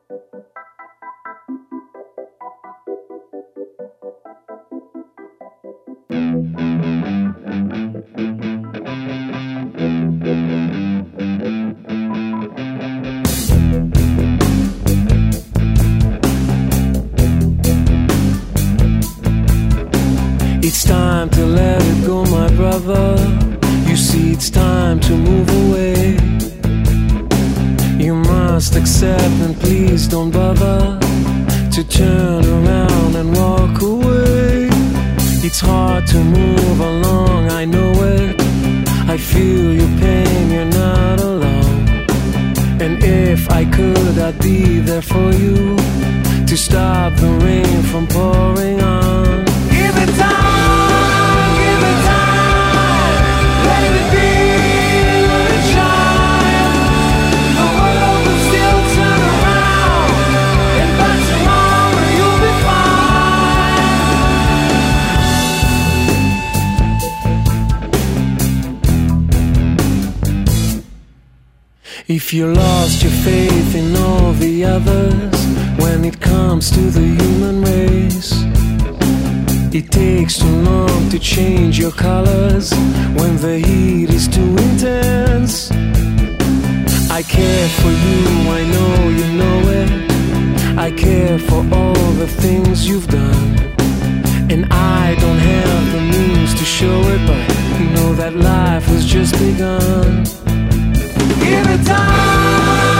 It's time to let it go, my brother. You see, it's time to move away. You must accept and please don't bother to turn around and walk away. It's hard to move along, I know it. I feel your pain, you're not alone. And if I could, I'd be there for you to stop the rain from pouring on. Give it time, give it time. Let it be, let it shine. The world will still turn around, and by tomorrow you'll be fine. If you lost your faith in all the others, when it comes to the human race, it takes too long to change your colors when the heat is too intense. I care for you, I know you know it. I care for all the things you've done, and I don't have the means to show it, but know that life has just begun. Give it time.